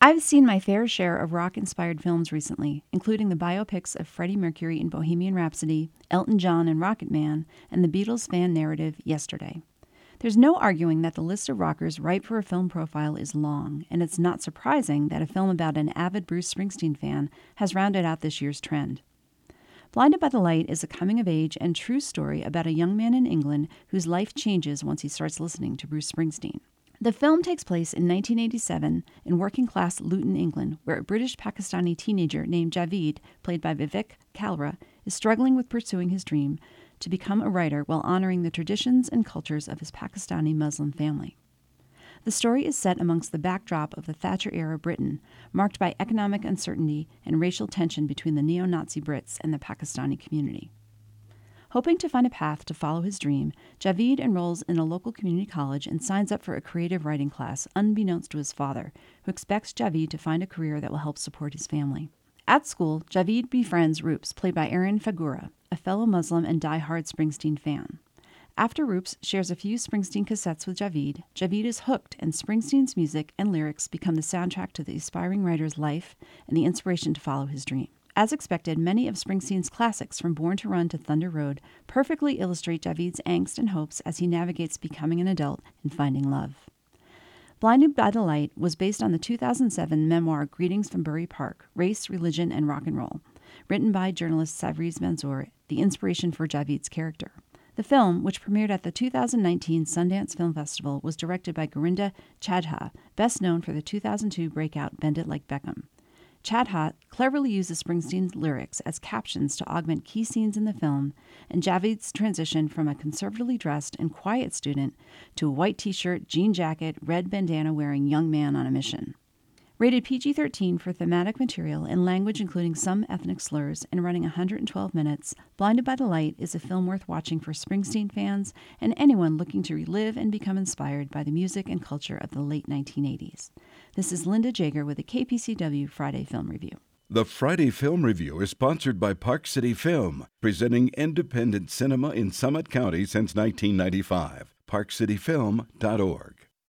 I've seen my fair share of rock-inspired films recently, including the biopics of Freddie Mercury in Bohemian Rhapsody, Elton John in Rocket Man, and the Beatles fan narrative Yesterday. There's no arguing that the list of rockers ripe for a film profile is long, and it's not surprising that a film about an avid Bruce Springsteen fan has rounded out this year's trend. Blinded by the Light is a coming-of-age and true story about a young man in England whose life changes once he starts listening to Bruce Springsteen. The film takes place in 1987 in working-class Luton, England, where a British Pakistani teenager named Javeed, played by Vivek Kalra, is struggling with pursuing his dream to become a writer while honoring the traditions and cultures of his Pakistani Muslim family. The story is set amongst the backdrop of the Thatcher-era Britain, marked by economic uncertainty and racial tension between the neo-Nazi Brits and the Pakistani community. Hoping to find a path to follow his dream, Javeed enrolls in a local community college and signs up for a creative writing class, unbeknownst to his father, who expects Javeed to find a career that will help support his family. At school, Javeed befriends Roops, played by Aaron Fagura, a fellow Muslim and die-hard Springsteen fan. After Roops shares a few Springsteen cassettes with Javeed, Javeed is hooked, and Springsteen's music and lyrics become the soundtrack to the aspiring writer's life and the inspiration to follow his dream. As expected, many of Springsteen's classics, from Born to Run to Thunder Road, perfectly illustrate Javeed's angst and hopes as he navigates becoming an adult and finding love. Blinded by the Light was based on the 2007 memoir Greetings from Bury Park, Race, Religion, and Rock and Roll, written by journalist Savriz Manzoor, the inspiration for Javeed's character. The film, which premiered at the 2019 Sundance Film Festival, was directed by Gorinda Chadha, best known for the 2002 breakout Bend It Like Beckham. Chadha cleverly uses Springsteen's lyrics as captions to augment key scenes in the film, and Javeed's transition from a conservatively dressed and quiet student to a white t-shirt, jean jacket, red bandana-wearing young man on a mission. Rated PG-13 for thematic material and language including some ethnic slurs and running 112 minutes, Blinded by the Light is a film worth watching for Springsteen fans and anyone looking to relive and become inspired by the music and culture of the late 1980s. This is Linda Jager with a KPCW Friday Film Review. The Friday Film Review is sponsored by Park City Film, presenting independent cinema in Summit County since 1995. ParkCityFilm.org.